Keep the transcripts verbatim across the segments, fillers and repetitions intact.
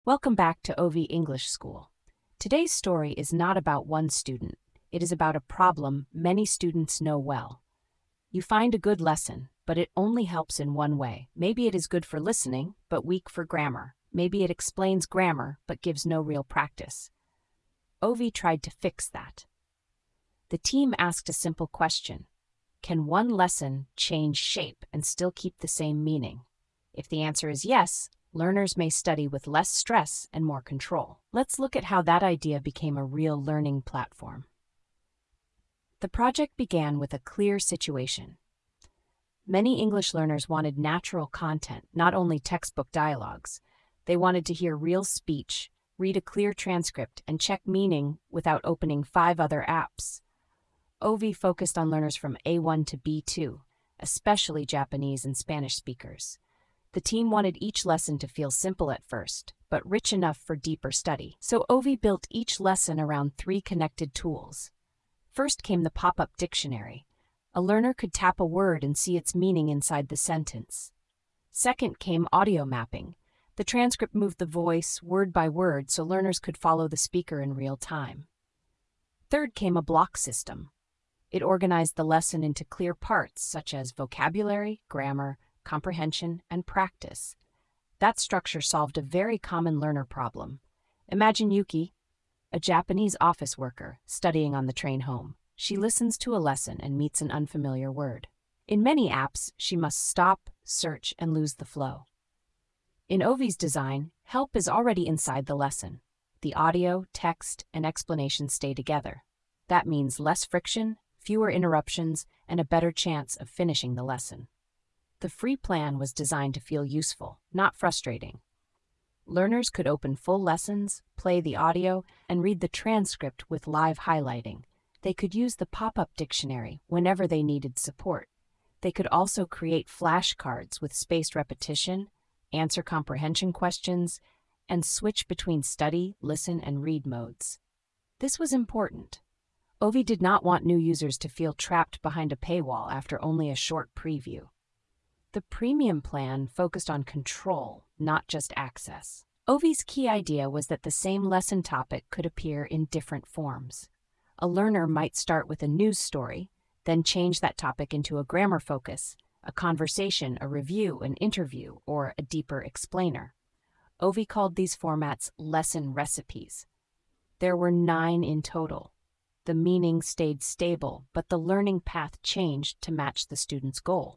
Welcome back to O V English School. Today's story is not about one student. It is about a problem many students know well. You find a good lesson, but it only helps in one way. Maybe it is good for listening, but weak for grammar. Maybe it explains grammar, but gives no real practice. O V tried to fix that. The team asked a simple question. Can one lesson change shape and still keep the same meaning? If the answer is yes, learners may study with less stress and more control. Let's look at how that idea became a real learning platform. The project began with a clear situation. Many English learners wanted natural content, not only textbook dialogues. They wanted to hear real speech, read a clear transcript, and check meaning without opening five other apps. O V focused on learners from A one to B two, especially Japanese and Spanish speakers. The team wanted each lesson to feel simple at first, but rich enough for deeper study. So O V built each lesson around three connected tools. First came the pop-up dictionary. A learner could tap a word and see its meaning inside the sentence. Second came audio mapping. The transcript moved the voice word by word so learners could follow the speaker in real time. Third came a block system. It organized the lesson into clear parts such as vocabulary, grammar, comprehension, and practice. That structure solved a very common learner problem. Imagine Yuki, a Japanese office worker, studying on the train home. She listens to a lesson and meets an unfamiliar word. In many apps, she must stop, search, and lose the flow. In O V's design, help is already inside the lesson. The audio, text, and explanation stay together. That means less friction, fewer interruptions, and a better chance of finishing the lesson. The free plan was designed to feel useful, not frustrating. Learners could open full lessons, play the audio, and read the transcript with live highlighting. They could use the pop-up dictionary whenever they needed support. They could also create flashcards with spaced repetition, answer comprehension questions, and switch between study, listen, and read modes. This was important. O V did not want new users to feel trapped behind a paywall after only a short preview. The premium plan focused on control, not just access. O V's key idea was that the same lesson topic could appear in different forms. A learner might start with a news story, then change that topic into a grammar focus, a conversation, a review, an interview, or a deeper explainer. O V called these formats lesson recipes. There were nine in total. The meaning stayed stable, but the learning path changed to match the student's goal.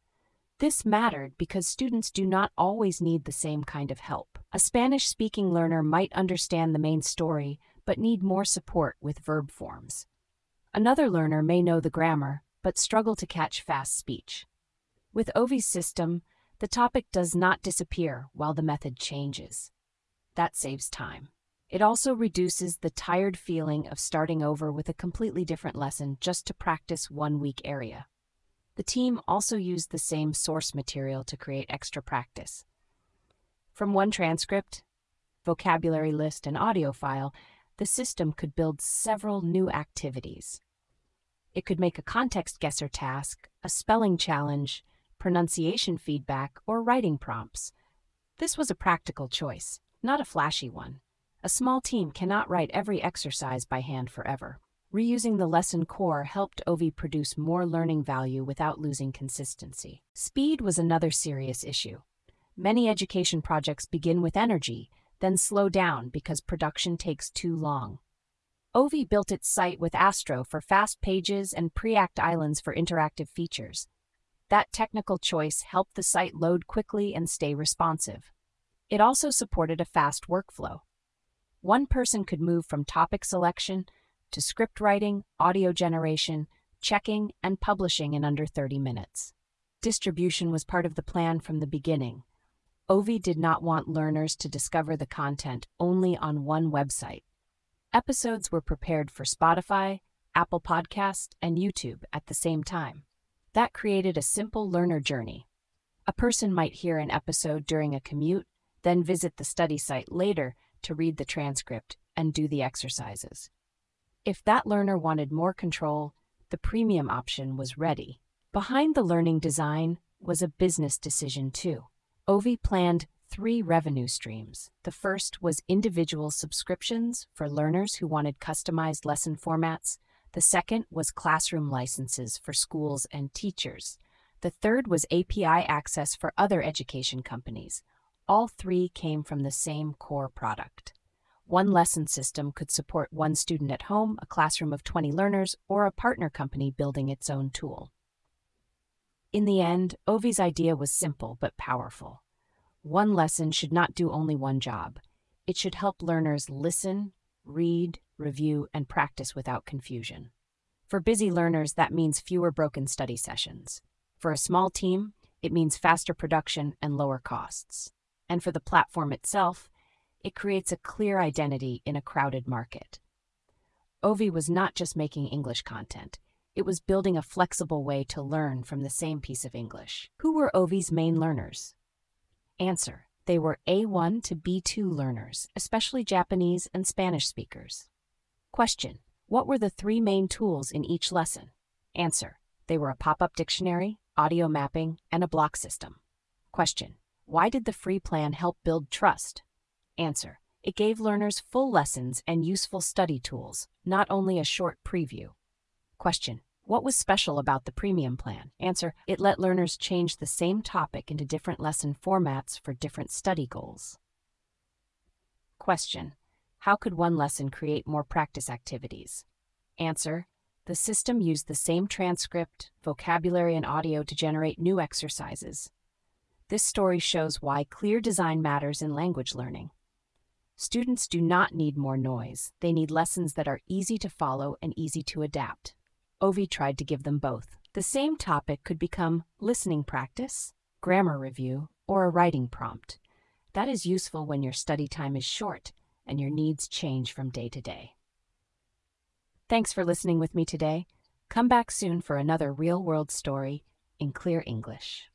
This mattered because students do not always need the same kind of help. A Spanish-speaking learner might understand the main story, but need more support with verb forms. Another learner may know the grammar, but struggle to catch fast speech. With O V's system, the topic does not disappear while the method changes. That saves time. It also reduces the tired feeling of starting over with a completely different lesson just to practice one weak area. The team also used the same source material to create extra practice. From one transcript, vocabulary list, and audio file, the system could build several new activities. It could make a context guesser task, a spelling challenge, pronunciation feedback, or writing prompts. This was a practical choice, not a flashy one. A small team cannot write every exercise by hand forever. Reusing the lesson core helped O V produce more learning value without losing consistency. Speed was another serious issue. Many education projects begin with energy, then slow down because production takes too long. O V built its site with Astro for fast pages and Preact Islands for interactive features. That technical choice helped the site load quickly and stay responsive. It also supported a fast workflow. One person could move from topic selection to script writing, audio generation, checking, and publishing in under thirty minutes. Distribution was part of the plan from the beginning. O V did not want learners to discover the content only on one website. Episodes were prepared for Spotify, Apple Podcasts, and YouTube at the same time. That created a simple learner journey. A person might hear an episode during a commute, then visit the study site later to read the transcript and do the exercises. If that learner wanted more control, the premium option was ready. Behind the learning design was a business decision too. O V planned three revenue streams. The first was individual subscriptions for learners who wanted customized lesson formats. The second was classroom licenses for schools and teachers. The third was A P I access for other education companies. All three came from the same core product. One lesson system could support one student at home, a classroom of twenty learners, or a partner company building its own tool. In the end, Ovi's idea was simple but powerful. One lesson should not do only one job. It should help learners listen, read, review, and practice without confusion. For busy learners, that means fewer broken study sessions. For a small team, it means faster production and lower costs. And for the platform itself, it creates a clear identity in a crowded market. Ovi was not just making English content. It was building a flexible way to learn from the same piece of English. Who were Ovi's main learners? Answer: they were A one to B two learners, especially Japanese and Spanish speakers. Question: what were the three main tools in each lesson? Answer: they were a pop-up dictionary, audio mapping, and a block system. Question: why did the free plan help build trust? Answer: it gave learners full lessons and useful study tools, not only a short preview. Question: what was special about the premium plan? Answer: it let learners change the same topic into different lesson formats for different study goals. Question: how could one lesson create more practice activities? Answer: the system used the same transcript, vocabulary, and audio to generate new exercises. This story shows why clear design matters in language learning. Students do not need more noise. They need lessons that are easy to follow and easy to adapt. Ovi tried to give them both. The same topic could become listening practice, grammar review, or a writing prompt. That is useful when your study time is short and your needs change from day to day. Thanks for listening with me today. Come back soon for another real-world story in clear English.